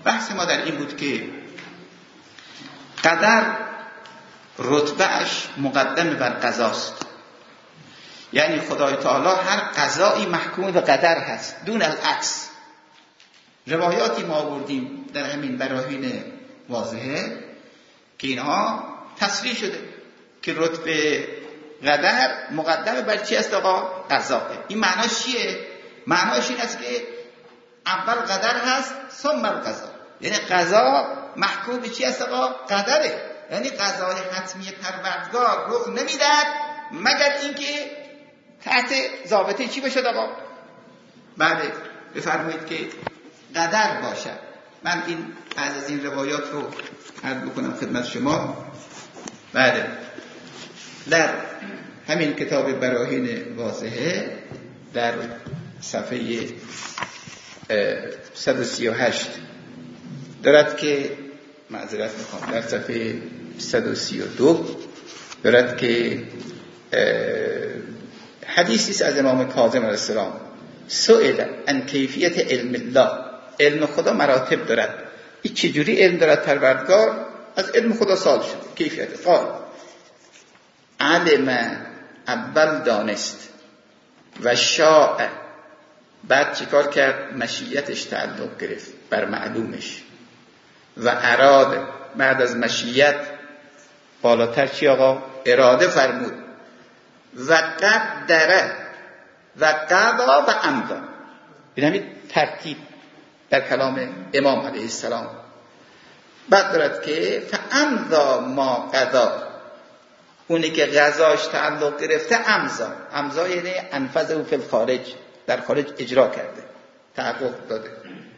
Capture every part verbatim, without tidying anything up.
بحث ما در این بود که قدر رتبهش مقدم بر قضاست، یعنی خدای تعالی هر قضایی محکوم به قدر هست دون العکس. روایاتی ما آوردیم در همین براهین واضحه که اینها تصریح شده که رتبه قدر مقدم بر چی است آقا؟ قضا. این معناش چیه؟ معناش این است که اول قدر هست ثم القضا، یعنی قضا محکوم به چی است آقا؟ قدره. یعنی قضای حتمی پروردگار رخ نمیدهد مگر اینکه تحت ضابطه چی بشه آقا؟ بله بفرمایید که قدر باشد. من این بعض از این روایات رو عرض بکنم خدمت شما. بله در همین کتاب براهین واضحه در صفحه صد و سی و هشت دارد که معذرت میخوام در صفحه صد و سی و دو دارد که حدیثی است از امام کاظم علیه السلام، سئل عن کیفیت علم الله، علم خدا مراتب دارد، این چجوری علم دارد پروردگار؟ از علم خدا سوال شد کیفیت. قال علم، اول دانست، و شاء، بعد چیکار کرد؟ مشیتش تعلق گرفت بر معلومش، و اراد، بعد از مشیت بالاتر چی آقا؟ اراده فرمود، و قدره، و قضا و امضا. این همین ترتیب در کلام امام علیه السلام. بعد دارد که فامضا ما قضا، اونی که قضاش تعلق گرفته امضا، امضا یعنی انفذه فی الخارج، در خارج اجرا کرده، تحقق داده.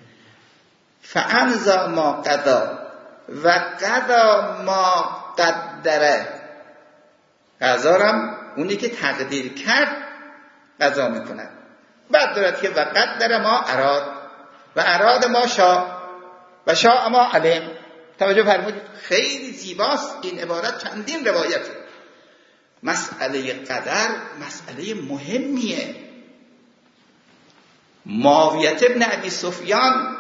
فامضا ما قضا و قضا ما قدره، قضارم اونی که تقدیر کرد قضا میکند. بعد دارد که و قدر ما اراد، و اراد ما شاء، و شاء ما علم. توجه فرمودید؟ خیلی زیباست این عبارت، چندین روایت. مسئله قدر مسئله مهمیه. معاویه ابن ابی سفیان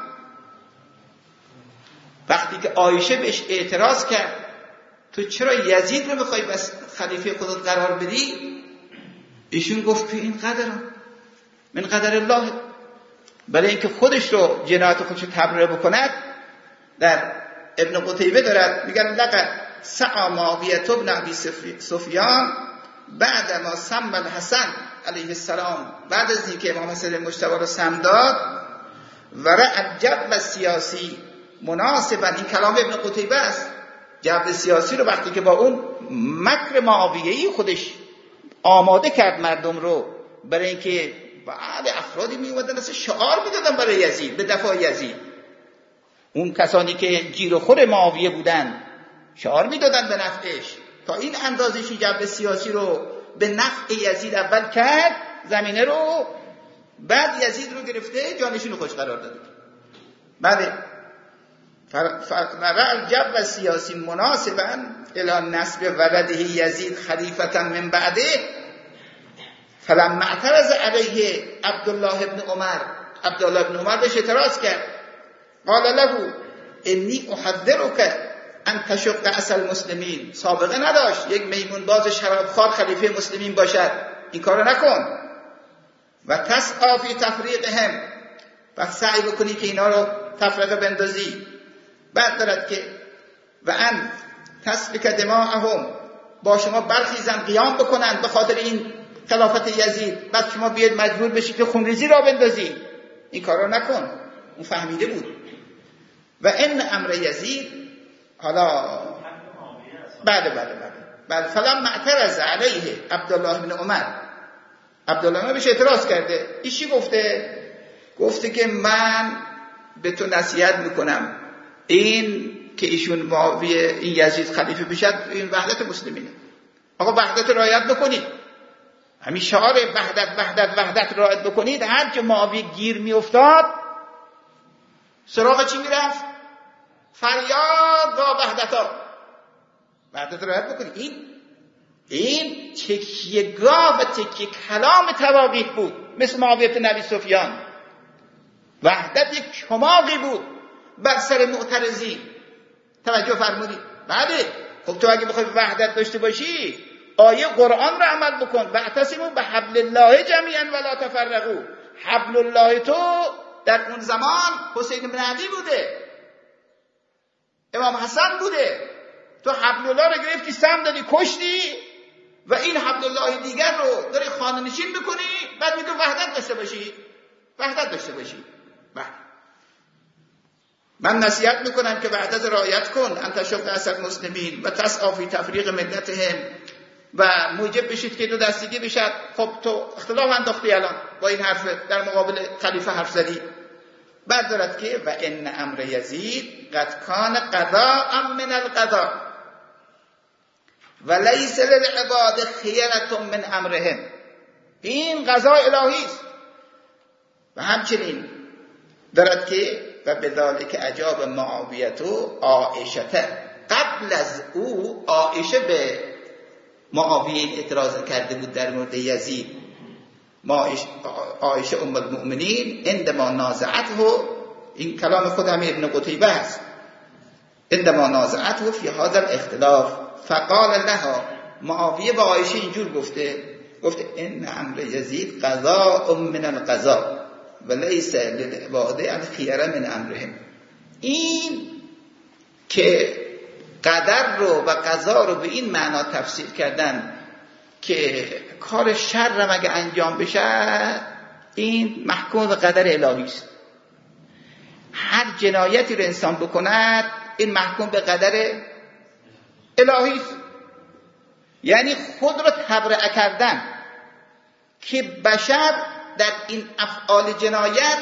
وقتی که عایشه بهش اعتراض کرد تو چرا یزید رو میخوای بس خلیفه خودت قرار بدی، ایشون گفت که این قدره، من قدر الله. برای اینکه خودش رو جنایت خودش رو تبرئه بکند، در ابن قتیبه دارد میگن لقد سعى معاویه ابن ابی سفیان بعد ما سم الحسن علیه السلام، بعد از اینکه امام حسن مجتبی رو سم داد، و رأى جو سیاسی مناسبا، این کلام ابن قتیبه است، جو سیاسی رو وقتی که با اون مکر معاویه‌ای خودش آماده کرد مردم رو برای اینکه بعد افرادی می اومدن اصلا شعار میدادن برای یزید، به دفاع یزید، اون کسانی که گیر و خور معاویه بودن شعار میدادن به نفعش، تا این اندازش جو سیاسی رو به نفع یزید اول کرد زمینه رو، بعد یزید رو گرفته جانشون رو خوش قرار داده. بله فرع الجو سیاسی مناسبا الی نسب ولده یزید خلیفتا من بعده، فلما اعترض علیه عبدالله ابن عمر، عبدالله ابن عمر بهش اعتراض کرد، قال له انی احذرک ان تشق عصا المسلمین، سابقه نداشت یک میمون باز شرابخوار خلیفه مسلمین باشد، این کارو نکن، و تسعی فی تفریقهم، و سعی بکنی که اینا رو تفرقه بندازی. بعد دارد که و ان تسفک دماءهم، با شما برخیزن قیام بکنن به خاطر این خلافت یزید، بعد شما بیاد مجبور بشی که خونریزی را بندازی، این کار را نکن. اون فهمیده بود. و ان امر یزید، حالا بله بله بله بله فلما اعترض علیه عبدالله بن عمر، عبدالله بن بهش اعتراض کرده، ایشی گفته گفته که من به تو نصیحت میکنم این که ایشون معاویه این یزید خلیفه بشد، این وحدت مسلمینه، آقا وحدت رعایت بکنید، همین شعار وحدت وحدت وحدت رعایت بکنید. هر جا معاویه گیر میافتاد سراغ چی میرفت؟ فریاد و وحدتا، وحدت رعایت بکنید. این این تکیه‌گاه و تکیه کلام تواقیت بود، مثل معاویه بن ابی سفیان. وحدت یک چماقی بود، بر سر معترضین. توجه فرمودید؟ بله. خب تو اگه بخوای وحدت داشته باشی آیه قرآن رو عمل بکن. واعتصموا بحبل الله جمیعا ولا تفرقوا. حبل الله تو در اون زمان حسین بن علی بوده، امام حسن بوده. تو حبل الله رو گرفتی سم دادی کشتی و این حبل الله دیگر رو داری خانه نشین بکنی، بعد میگه وحدت داشته باشی، وحدت داشته باشی. بله. من نصیحت میکنم که وحدت رعایت کن. انت شق اسد المسلمین و تسعی فی تفریق ملتهم و موجب بشید که دو دستگی بشد. خب تو اختلاف انداختی الان با این حرف در مقابل خلیفه حرف زدی. بعد دارد که و ان امر یزید قد کان قضاء من القضاء و لیس للعباد خیرة من امرهم. این قضا الهی است. و همچنین دارد که و بذالک اجاب معاویه و عایشه. قبل از او عایشه به معاویه اعتراض کرده بود در مورد یزید. عایشه ام المؤمنین عندما نازعته، این کلام خود همه ابن قتیبه است، عندما نازعته فی هذا الاختلاف فقال لها، معاویه با عایشه اینجور گفته گفته ان امر یزید قضاء من القضاء و لیس للعباد الخیره من امرهم. این که قدر رو و قضا رو به این معنا تفسیر کردن که کار شر مگه انجام بشه، این محکوم به قدر الهی است. هر جنایتی رو انسان بکند این محکوم به قدر الهی است. یعنی خود رو تبرئه کردن که بشر در این افعال جنایت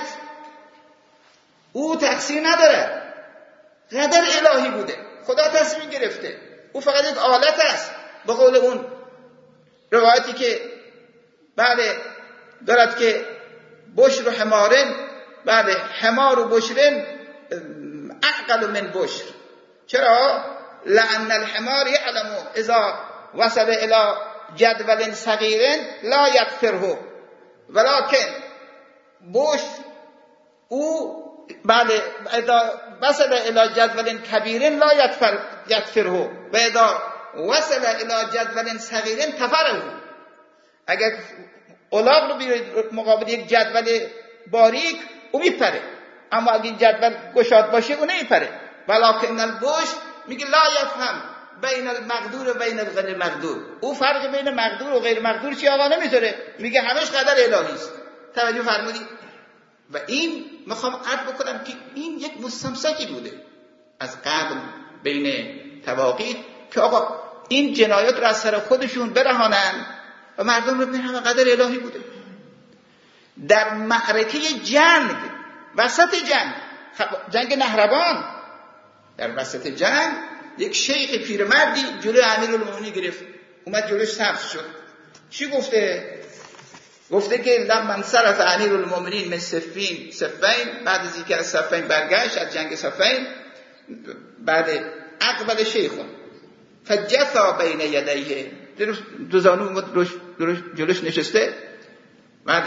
او تقصیر نداره، قدر الهی بوده، خدا تصمیم گرفته، او فقط یک آلت است. به قول اون روایتی که بله دارد که بشر و حمارن، بله حمار و بشرن اعقل من بشر. چرا؟ لأن الحمار یعلم اذا وصل الى جدول صغیر لا یغفره، ولكن بشر او بله اذا وصل الى جدول کبیر لا یغفره و اذا وصل الى جدول صغیر کفره. اگر الاغ رو بیارید مقابل یک جدول باریک او میپره، اما اگه این جدول گشاد باشه او نمیپره. ولکن البشر میگه لا یفهم بین المقدور و بین الغیر مقدور. او فرق بین مقدور و غیر مقدور چی آقا نمیذاره، میگه همش قدر الهی است. توجه فرمودی؟ و این میخوام عرض بکنم که این یک مستمسکی بوده از قبل بین تواقیت که آقا این جنایات رو از سر خودشون برهانن و مردم رو ببینن قدر الهی بوده. در معرکه جنگ، وسط جنگ، جنگ نهروان، در وسط جنگ یک شیخ پیرمردی جلوی امیرالمومنین گرفت، اومد جلوش صف شد. چی گفته؟ گفته که لما انصرف امیرالمومنین من صفین صفین، بعد از اینکه از صفین برگشت از جنگ صفین، بعد اقبل شیخون فجثا بین یدیه، دو زانو اومد جلوش نشسته. بعد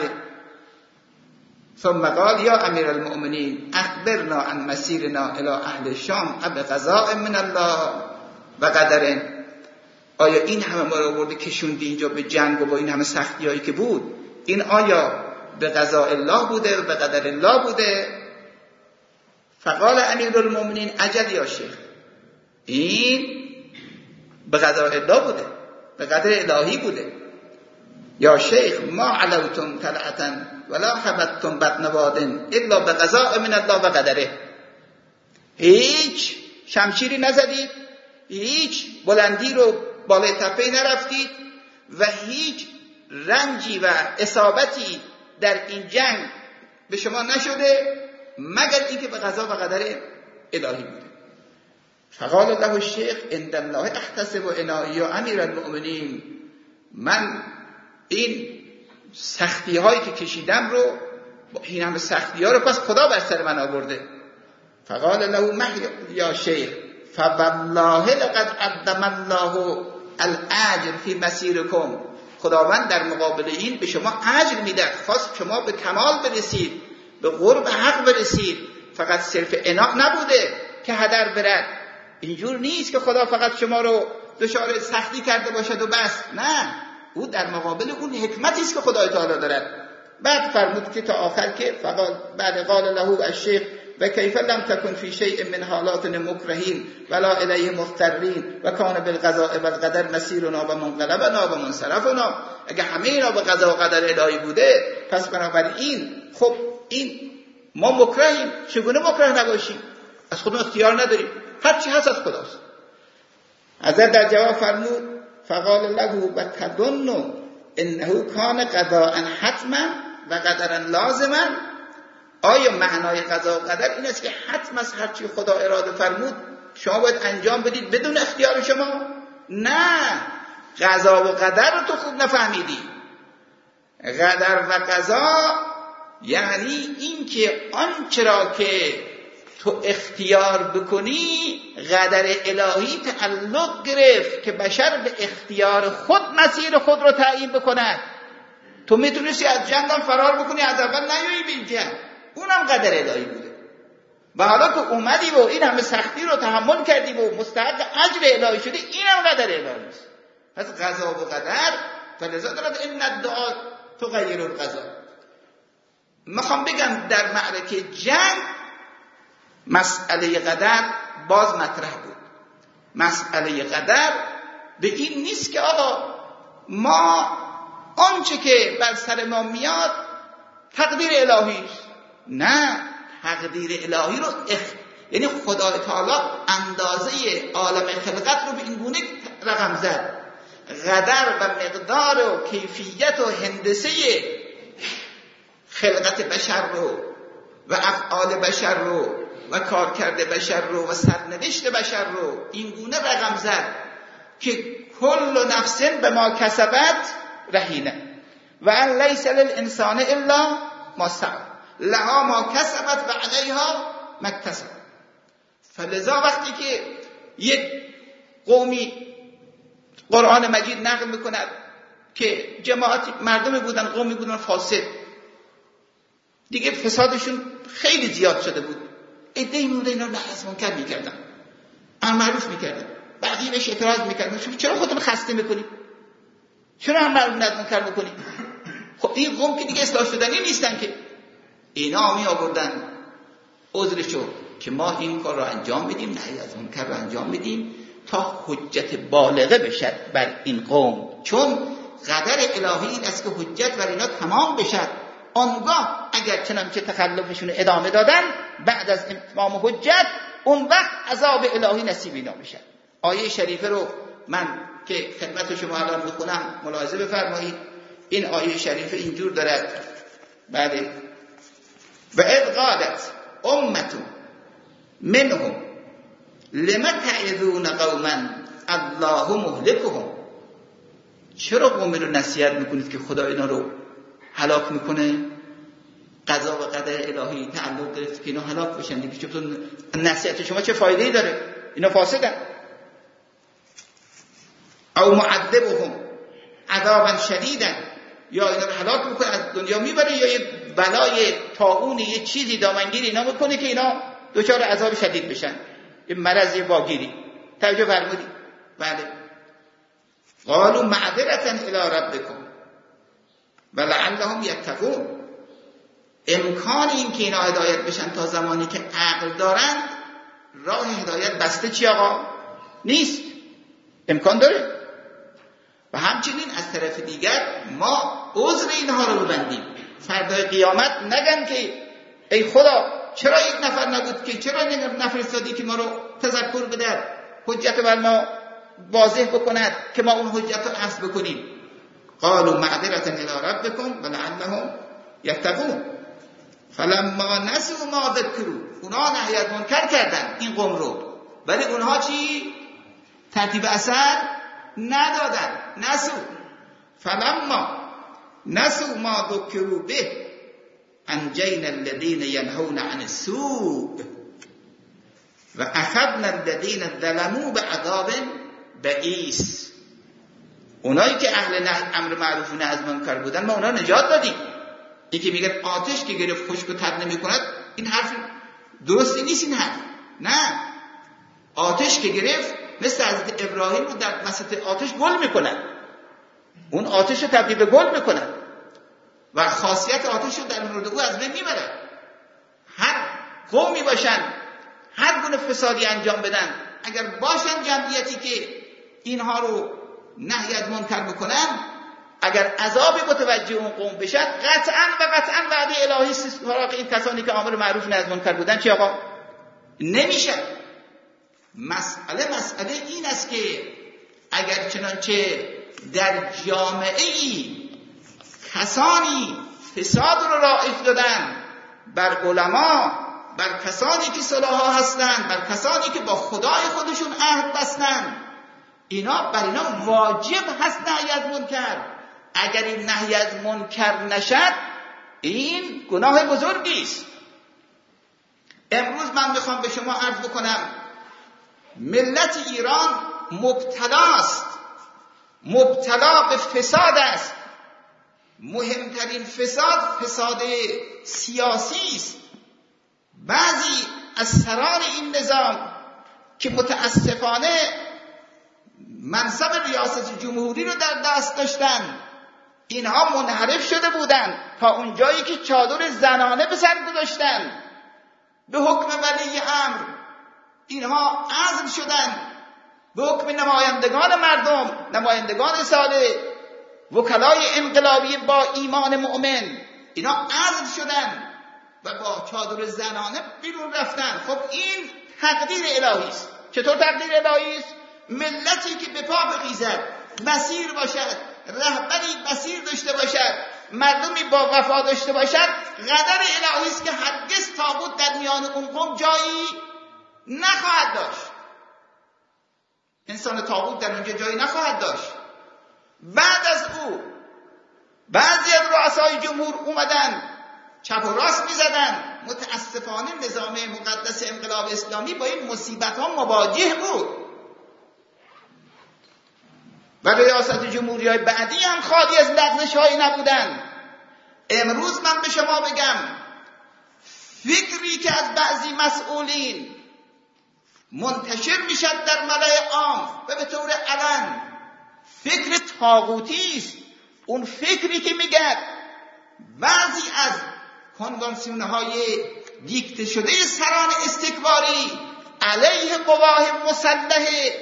ثم قال یا امیرالمومنین اخبرنا عن مسیرنا الى اهل الشام اب قضاء من الله و قدر. آیا این همه ما رو برده کشوندی اینجا به جنگ و با این همه سختی هایی که بود، این آیا به قضاء الله بوده و به قدر الله بوده؟ فقال امیرالمومنین اجل یا شیخ، این به قضاء الله بوده، به قدر الهی بوده. یا شیخ ما علوتم طلعتا ولا حبتم بدنوادن الا به قضاء من الله و قدره. هیچ شمشیری نزدید، هیچ بلندی رو بالای تپه نرفتید و هیچ رنجی و اصابتی در این جنگ به شما نشده مگر اینکه به قضا و قدر الهی بوده. فقال له الشیخ عند الله احتسب الهی یا امیر المؤمنین، من این سختی هایی که کشیدم رو، این همه سختی ها رو پس خدا بر سر من آورده. فقال له مه یا شیخ فوالله لقد قدم الله الاجر فی مسیرکم. خداوند در مقابل این به شما اجر میده، خواست شما به کمال برسید، به قرب حق برسید. فقط صرف عناق نبوده که هدر برد. اینجور نیست که خدا فقط شما رو دچار سختی کرده باشد و بس. نه، او در مقابل اون حکمتی است که خدای تعالی دارد. بعد فرمود که تا آخر که فقط بعد قال له الشیخ و کیف لم تکن فی شیء من حالات مکرهین ولا الیه مضطرین و کان بالقضاء والقدر مسیرنا و منقلبنا و منصرفنا. اگه همه اینا به قضا و قدر الهی بوده، پس بنابراین خب این ما مکرهیم، چگونه مکره نباشیم؟ از خودمون اختیار نداریم، هر چی هست از خداست. حضرت در جواب فرمود فقال له و تظن انه کان قضاء حتما و قدرا لازما. آیا معنای قضا و قدر این است که حتما از هر چی خدا اراده فرمود شما باید انجام بدید بدون اختیار شما؟ نه، قضا و قدر رو تو خوب نفهمیدی. قدر و قضا یعنی این که آنچه را که تو اختیار بکنی قدر الهی تعلق گرفت که بشر به اختیار خود مسیر خود رو تعیین بکند. تو میتونستی از جنگ هم فرار بکنی، از اول نیایی به این جنگ، اونم قدر الهی بوده. و حالا که اومدی و این همه سختی رو تحمل کردی و مستحق اجر الهی شدی، اینم قدر الهی است. پس قضا و قدر فلذا دارد این الدعا تغیر القضا. میخوام بگم در معرکه جنگ مسئله قدر باز مطرح بود. مسئله قدر به این نیست که آقا ما آنچه که بر سر ما میاد تقدیر الهی است. نه، تقدیر الهی رو اخ... یعنی خدای تعالی اندازه عالم خلقت رو به این گونه رقم زد. قدر و مقدار و کیفیت و هندسه خلقت بشر رو و افعال بشر رو و کارکرد بشر رو و سرنوشت بشر رو این گونه رقم زد که کل نفس به ما کسبت رهینه و ان لیس للانسان الا ما سعی لها ما کسبت و علیها ما اکتسب. فلذا وقتی که یک قومی قرآن مجید نقل میکند که جماعتی مردمی بودن، قومی بودن فاسد، دیگه فسادشون خیلی زیاد شده بود، عده‌ای بودن اینا رو نهی منکر میکردن، امر معروف میکردن، بقیه بهش اعتراض میکردن شما چرا خودتون خسته میکنید؟ چرا امر معروف نهی منکر میکنید؟ خب این قوم که دیگه اصلاح شدنی نیستن که. اینا می آوردن عذرشو که ما این کار رو انجام میدیم، نهی از منکر رو انجام میدیم تا حجت بالغه بشد بر این قوم، چون قدر الهی این است که حجت بر اینا تمام بشد. آنگاه اگر چنانچه تخلفشون ادامه دادن بعد از اتمام حجت، اون وقت عذاب الهی نصیب اینا بشد. آیه شریفه رو من که خدمت شما الان میخونم ملاحظه بفرمایید. این آیه شریفه اینجور دارد: بله و اذ قالت امة منهم لما تعظون قوما الله مهلكهم. چرا قومی رو نصیحت میکنید که خدا اینا رو هلاک میکنه؟ قضا و قدر الهی تعلق گرفت که اینا هلاک بشن دیگه. چطور نصیحت شما چه فایده‌ای داره؟ اینا فاسدن. او معذبهم عذابا شدیدا، یا اینا رو هلاک میکنه از دنیا میبره، یا یه بلای طاعون یه چیزی دامنگیر اینا میکنه که اینا دچار عذاب شدید بشن، یه مرض واگیری. توجه فرمودید؟ بله. قالوا معذرة الى ربكم ولعلهم یتقون. امکان این که اینا هدایت بشن تا زمانی که عقل دارند، راه هدایت بسته چی آقا؟ نیست. امکان داره. و همچنین از طرف دیگر ما عذر اینها رو ببندیم. فردای قیامت نگن که ای خدا چرا یک نفر نبود که چرا نفرستادی که ما رو تذکر بده، حجت بر ما واضح بکند که ما اون حجت رو عرض بکنیم. قالوا معذرة الى ربكم ولعلهم یتقون. فلما نسوا ما ذکروا، اونها نهی از منکر کردن این قوم رو، ولی اونها چی؟ ترتیب اثر ندادن. نسوا فلما نسوا ما ذکروا به انجینا الذین ینهون عن السوء و اخذنا الذین ظلموا بعذاب بئیس. اونایی که اهل امر معروف و نهی از منکر بودن ما اونا نجات دادیم. یکی میگه آتش که گرفت خشک و تر نمی‌کند، این حرف درستی نیست این حرف. نه، آتش که گرفت مثل حضرت ابراهیم رو در وسط آتش گل میکنن، اون آتش رو تبدیل به گل میکنن و خاصیت آتش رو در مورد او از بین میبرن. هر قومی باشن، هر گونه فسادی انجام بدن، اگر باشن جمعیتی که اینها رو نهی از منکر بکنن، اگر عذابی متوجه اون قوم بشد، قطعاً و قطعاً وعده الهی سراغ این کسانی که امر معروف نهی از منکر بودن چی آقا؟ نمیشه. مسئله مسئله این است که اگر چنانچه در جامعه ای کسانی فساد رو رایج دادن بر علما، بر کسانی که صلاحا هستند، بر کسانی که با خدای خودشون عهد بستن، اینا بر اینا واجب هست نهی از منکر. اگر این نهی از منکر نشد، این گناه بزرگی است. امروز من میخوام به شما عرض بکنم ملت ایران مبتلاست، مبتلا به فساد است. مهمترین فساد فساد سیاسی است. بعضی از سران این نظام که متاسفانه منصب ریاست جمهوری رو در دست داشتن، اینها منحرف شده بودند تا اون جایی که چادر زنانه به سر گذاشتن به حکم ولی امر. اینها عزل شدند به حکم نمایندگان مردم، نمایندگان صالح، وکلای انقلابی با ایمان مؤمن. اینا عزل شدند و با چادر زنانه بیرون رفتن. خب این تقدیر الهی است. چطور تقدیر الهی است؟ ملتی که به پا بخیزد، مسیر باشد، رهبری مسیر داشته باشد، مردمی با وفا داشته باشد، قدر الهی است که هرگز طاغوت در میان اون قوم جایی نخواهد داشت. انسان طاغوت در اونجا جایی نخواهد داشت. بعد از او بعضی از رؤسای جمهور اومدن چپ و راست میزدن. متاسفانه نظام مقدس انقلاب اسلامی با این مصیبت ها مواجه بود و ریاست جمهوری های بعدی هم خالی از لغزش هایی نبودن. امروز من به شما بگم فکری که از بعضی مسئولین منتشر میشد در ملأ عام و به طور علن، فکر طاغوتی است. اون فکری که میگه بعضی از کنوانسیون های دیکته شده سران استکباری علیه قوای مسلح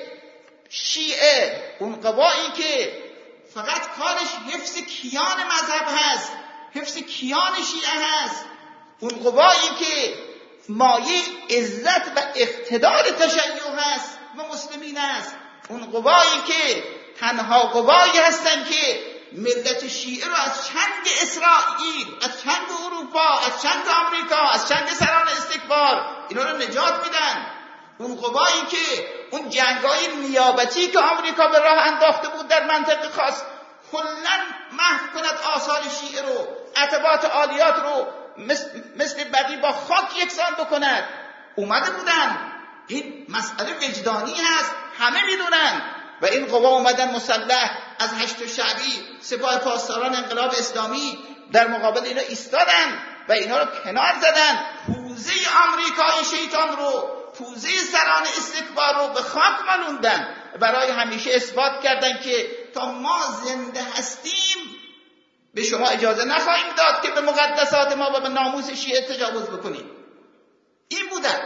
شیعه، اون قوایی که فقط کارش حفظ کیان مذهب هست، حفظ کیان شیعه هست، اون قوایی که مایه عزت و اقتدار تشیع هست و مسلمین است، اون قوایی که تنها قوایی هستن که ملت شیعه رو از چنگ اسرائیل، از چنگ اروپا، از چنگ آمریکا، از چنگ سران استکبار اینا رو نجات میدن. اون قوایی که اون جنگای نیابتی که آمریکا به راه انداخته بود در منطقه خاص کلاً محو کند آثار شیعه رو، عتبات عالیات رو مثل, مثل بقی با خاک یکسان بکند، اومده بودن. این مسئله وجدانی هست، همه میدونن. و این قوا اومدن مسلح از هشت شعبی، سپاه پاسداران انقلاب اسلامی در مقابل اینا ایستادن و اینا رو کنار زدن. پوزه آمریکای شیطان رو، پوزه سران استکبار رو به خاک مالوندن. برای همیشه اثبات کردن که تا ما زنده هستیم به شما اجازه نخواهیم داد که به مقدسات ما و به ناموس شیعه تجاوز بکنید. این بودن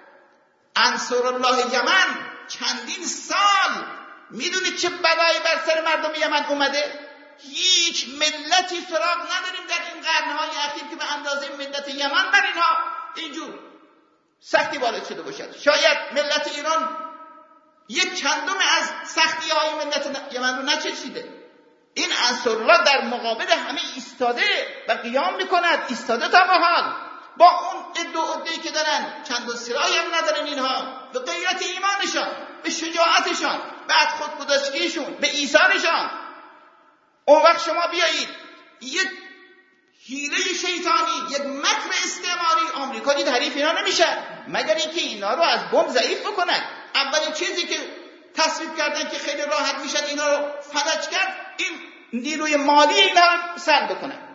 انصار الله یمن. چندین سال میدونید چه بلایی بر سر مردم یمن اومده؟ هیچ ملتی سراغ نداریم در این قرنهای اخیر که به اندازه ملت یمن بر اینها اینجور سختی وارد شده باشد. شاید ملت ایران یک چندم از سختی های ملت یمن رو نچشیده. این انصارالله در مقابل همه ایستاده و قیام میکند، ایستاده تا به حال با اون ادعا و ادعایی که دارن. چند و سرایی هم ندارن اینها، به غیرت ایمانشان، به شجاعتشان، به خودگذشتگیشون، به ایثارشان. اون وقت شما بیایید یک حیله شیطانی، یک مکر استعماری، آمریکا دید حریف اینا نمیشه مگر اینکه اینا رو از بمب ضعیف بکنن. اولین چیزی که تصویب کردن که خیلی راحت میشد اینا رو فلج کرد، این نیروی مالی اینا رو سلب بکنن.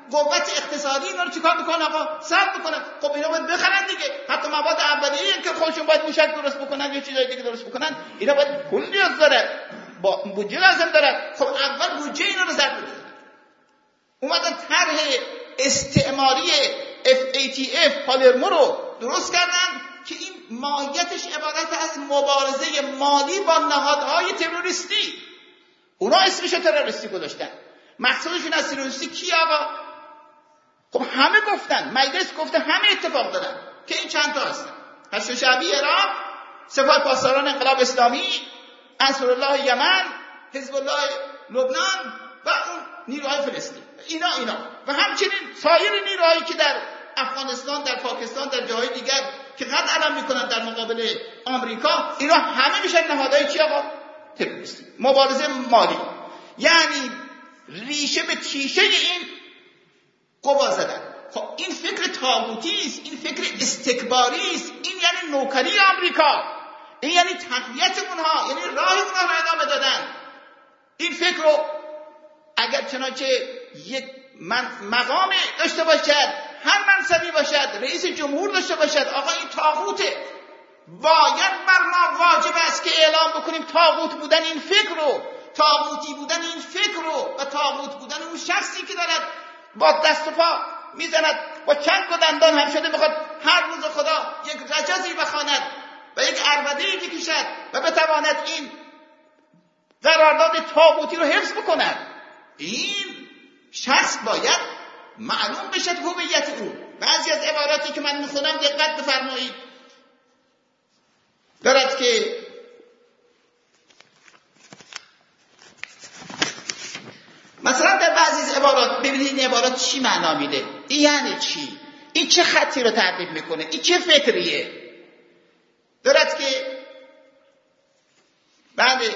قوت اقتصادی اینا رو چیکار میکنن آقا؟ صرف میکنن. خب اینا باید بخرن دیگه. حتی مواد اولیه که خودشون باید موشک درست بکنن یا چیزای دیگه درست بکنن، اینا باید پول نیاز داره، با بودجه لازم داره. خب اول بودجه اینا رو ضبط بزنن. اومدن طرح استعماری اف ای تی اف پالرمو رو درست کردن که این ماهیتش عبارت از مبارزه مالی با نهادهای تروریستی. اونا اسمش تروریستی گذاشتن. مقصودشون از تروریستی کی آقا؟ خب همه گفتن، مجلس گفته، همه اتفاق دادن که این چند تا هستن: حشد شعبی عراق، سپاه پاسداران انقلاب اسلامی، انصارالله یمن، حزب الله لبنان و اون نیروهای فلسطین. اینا اینا و همچنین سایر نیروهایی که در افغانستان، در پاکستان، در جاهای دیگر که قد علم میکنن در مقابل آمریکا، اینا همه میشن نهادهای چی آقا؟ تروریستی. مبارزه مالی، یعنی ریشه به تیشه این قوا زدن. خب این فکر طاغوتی است، این فکر استکباری است، این یعنی نوکری آمریکا، این یعنی تقویت اونها، یعنی راه اونها رو ادامه دادن. این فکر رو اگر چنانچه یک من مقام داشته باشد، هر منصبی باشد، رئیس جمهور داشته باشد، آقا این طاغوته، باید بر ما واجب است که اعلام بکنیم طاغوت بودن این فکر رو، طاغوتی بودن این فکر رو و طاغوت بودن اون شخصی که دارد با دست و پا میزند، با چنگ و دندان هم شده میخواد هر روز خدا یک رجزی بخواند و یک عربده‌ای بکشد و بتواند این قرارداد طاغوتی رو حفظ بکند. این شخص باید معلوم بشد هویت او. بعضی از عباراتی که من میخونم دقت بفرمایید، دارد که مثلا در بعضی از عبارات ببینید این عبارات چی معنا میده، این یعنی چی، این چه خطی رو تعقیب میکنه، این چه فکریه. دارد که بله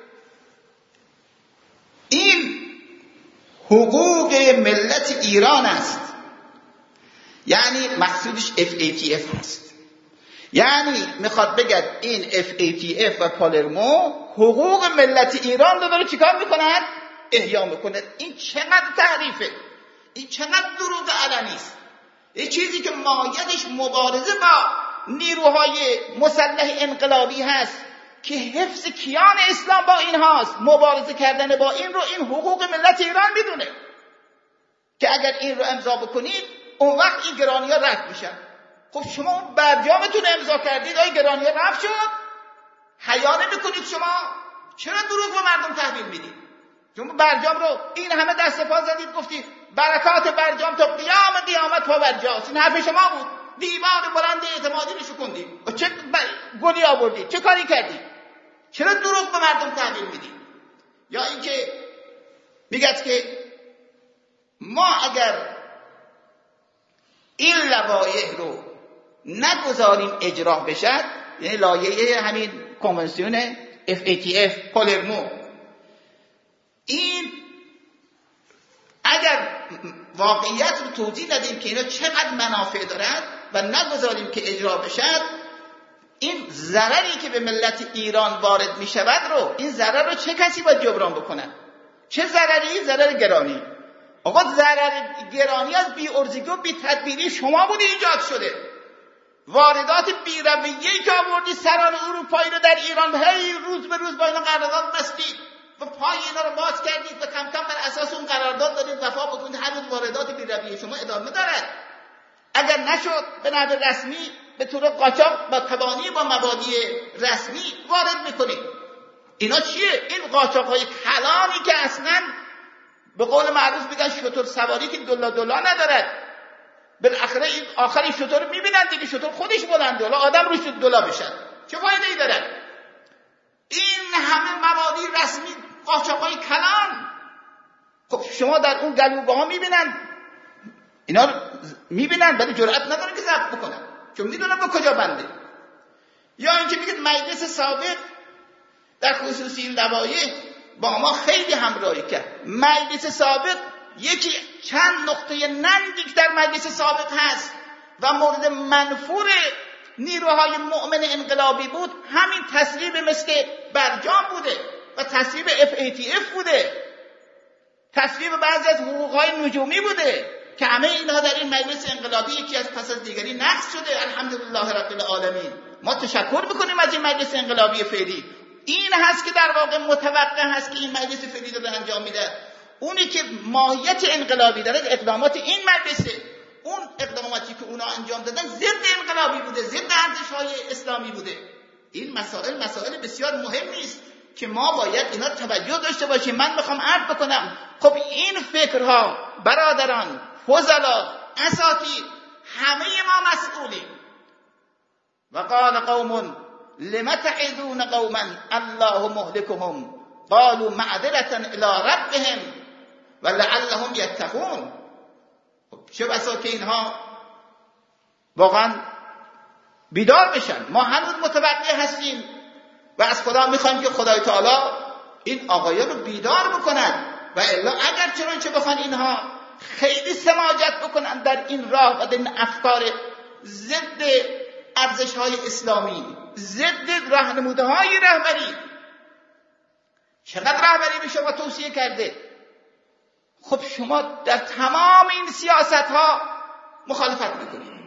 این حقوق ملت ایران است، یعنی مقصودش اف ای تی اف هست، یعنی میخواد بگد این اف ای تی اف و پالرمو حقوق ملت ایران رو داره چیکار میکنند؟ احیا میکنه. این چقدر تحریفه، این چقدر دروغ علنی است. این چیزی که مایدش مبارزه با نیروهای مسلح انقلابی هست که حفظ کیان اسلام با این هاست، مبارزه کردن با این رو این حقوق ملت ایران میدونه که اگر این رو امضا بکنید اون وقت این گرانی ها رفت میشن. خب شما اون برجامتون امضا کردید، آیا گرانی ها رفت شد؟ حیا نمیکنید شما؟ چرا دروغ به مردم تحویل میدید؟ شما برجام رو این همه دست پا زدید، گفتید برکات برجام تا قیام قیامت پا برجاست. این حرف شما بود. دیوار بلند اعتمادی رو شکندید و چه گلی آوردید، چه کاری کردید؟ چرا دروغ به مردم تحویل میدید؟ یا اینکه میگد که ما اگر این لوایح رو نگذاریم اجرا بشد، یعنی لایحه همین کنونسیون اف ای تی اف پالرمو، این اگر واقعیت رو توضیح ندیم که اینا چقدر منافع دارد و نگذاریم که اجرا بشد، این ضرری که به ملت ایران وارد می شود رو، این ضرر رو چه کسی باید جبران بکنه؟ چه ضرری؟ ضرر گرانی. آقا ضرر گرانی از بی ارزگی و بی تدبیری شما بوده ایجاد شده. واردات بی رویه‌ای که آوردی سران اروپایی رو در ایران، هی روز به روز با اینا قرارداد بستید و پای اینا رو باز کردید و کم کم بر اساس اون قرارداد دارید وفا بکنید. هر روز واردات بی رویه شما ادامه دارد. اگر نشد به نحو رسمی به طور قاچاق با تبانی با مبادی رسمی وارد میکنید. اینا چیه؟ این قاچاق‌های کلانی که اصلا به قول معروف میگن شتر سواری که دلا دلا ندارد. بالاخره این آخری شتر رو میبینن دیگه، شتر خودش بلنده، حالا آدم روش دلا بشن، چه فایده ای داره؟ این همه مبادی رسمی قاچاق‌های کلان. خب شما در اون گلوگاه ها میبینن، اینا رو میبینن ولی جرأت ندارن که ضبط بکنن چون میدونن با کجا بنده. یا اینکه میگه مجلس سابق در خصوص این لوایح با ما خیلی همراهی کرد. مجلس سابق یکی چند نقطه ننگی که در مجلس سابق هست و مورد منفور نیروهای مؤمن انقلابی بود، همین تصویب مثل برجام بوده و تصویب اف ای تی اف بوده، تصویب بعضی از حقوقهای نجومی بوده. که همه اینها در این مجلس انقلابی یکی از پس از دیگری نقض شده. الحمدلله رب العالمین. ما تشکر میکنیم از این مجلس انقلابی فعلی. این هست که در واقع متوقع هست که این مجلس فعلی رو انجام میده. اونی که ماهیت انقلابی داره اقدامات این مجلسه. اون اقداماتی که اونا انجام دادن ضد انقلابی بوده، ضد ارزش‌های اسلامی بوده. این مسائل مسائل بسیار مهمی است که ما باید اینا توجه داشته باشیم. من میخوام عرض بکنم خب این فکرها برادران، فضلا، اساتید، همه ما مسئولیم. و قال قوم لم تعظون قوما الله مهلكهم قالوا معذرة الى ربهم ولعلهم يتقون. چه بسا که اینها واقعا بیدار بشن. ما هنوز متوقع هستیم و از خدا میخوایم که خدای تعالی این آقایان رو بیدار بکنن و الا اگر چنانچه بخوان اینها خیلی سماجت بکنن در این راه و در این افکار ضد ارزش‌های اسلامی، ضد راهنمودهای رهبری. چقدر رهبری به شما توصیه کرده؟ خب شما در تمام این سیاست‌ها مخالفت میکنید،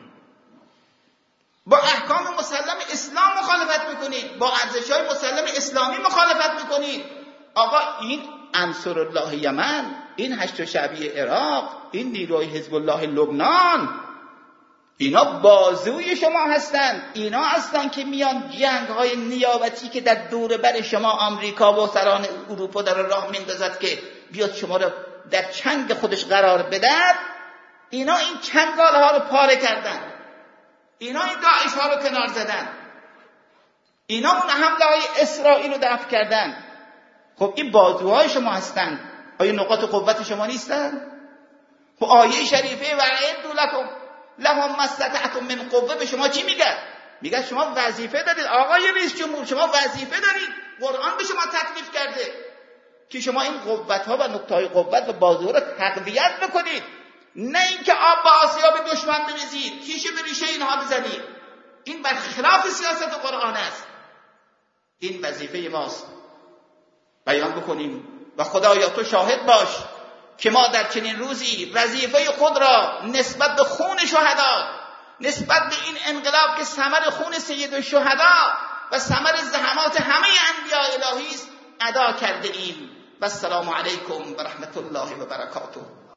با احکام مسلم اسلام مخالفت میکنید، با ارزش‌های مسلم اسلامی مخالفت میکنید. آقا این انصر الله یمن، این هشت شعبی عراق، این نیروی حزب الله لبنان، اینا بازوی شما هستند. اینا هستند که میان جنگ‌های نیابتی که در دور بر شما آمریکا و سران اروپا در راه میندازد که بیاد شما را در چنگ خودش قرار بدهد. اینا این چنگال‌ها رو پاره کردن، اینا این داعش ها رو کنار زدن، اینا اون حمله های اسرائیل رو دفع کردن. خب این بازوهای شما هستن. آیا نقاط قوت شما نیستن؟ خب آیه شریفه و اعدوا لکم لهم ما استطعتم من قوه به شما چی میگه؟ میگه شما وظیفه دارید آقای رئیس جمهور، شما وظیفه دارید. قرآن به شما تکلیف کرده که شما این قوت ها و نقطه های قوت و بازوها رو تقویت بکنید، نه اینکه آب با آسیاب دشمن بریزید، تیشه به ریشه اینها بزنید. این برخلاف سیاست قرآن است. این وظیفه ماست بیان بکنیم و خدایا تو شاهد باش که ما در چنین روزی وظیفه خود را نسبت به خون شهدا، نسبت به این انقلاب که ثمر خون سید الشهدا و ثمر زحمات همه انبیاء الهی است ادا کرده ایم. و السلام علیکم و رحمت الله و برکاته.